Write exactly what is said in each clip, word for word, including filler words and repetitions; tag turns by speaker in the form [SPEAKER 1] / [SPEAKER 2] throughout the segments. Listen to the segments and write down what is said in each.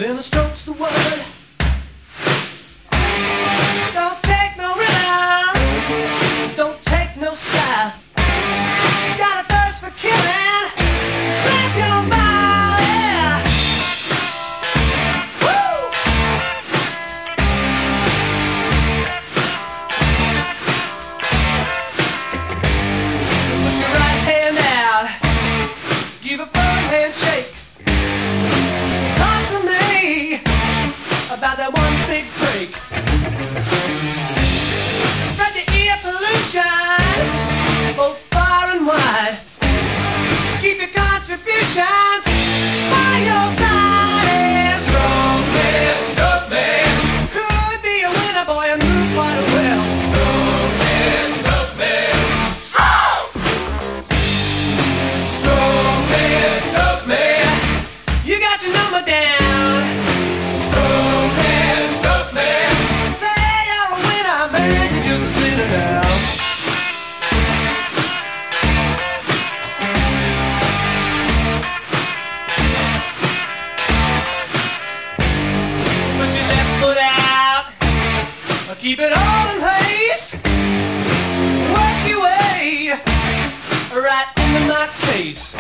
[SPEAKER 1] And the stroke's the word. Don't take no rhythm, don't take no style. Got a thirst for killing, grab your vial, yeah. Woo! Put your right hand out, give a firm handshake. Talk to me about that one big break. Spread the air pollution both far and wide. Keep your contributions by your side. And strong man, strong man could be a winner, boy, and move quite well. Strong man, strong man, strong. Strong man, strong man, you got your number down. Strong man, strong man, say you're a winner, man, you're just a sinner now. Keep it all in place. Work your way right into my face.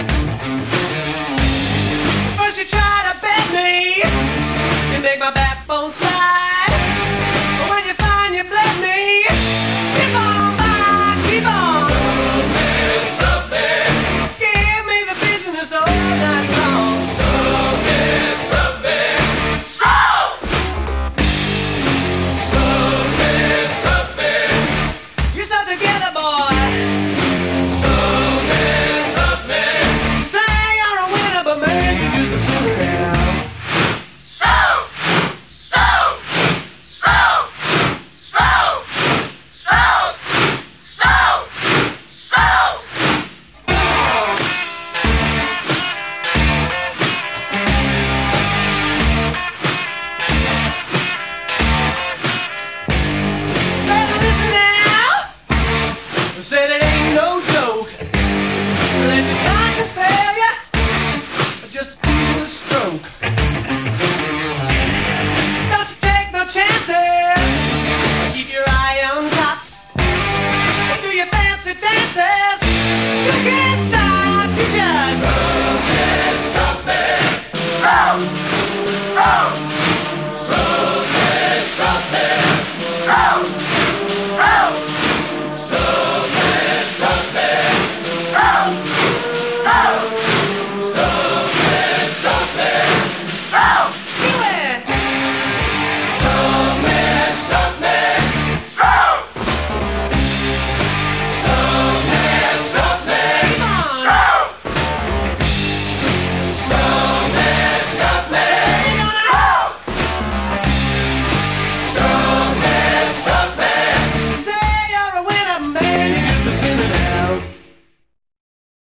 [SPEAKER 1] First you try to bend me, you make my backbone slide. But when you find you bled me, skip on by, keep on. Stop me, stop me. Give me the business all night long. Stop me, stop me. Together, boy. Stop me, stop me. Say you're a winner, but man, you're just a sinner now. Slow, slow, slow, slow, slow, slow, slow. Better listen now. Said it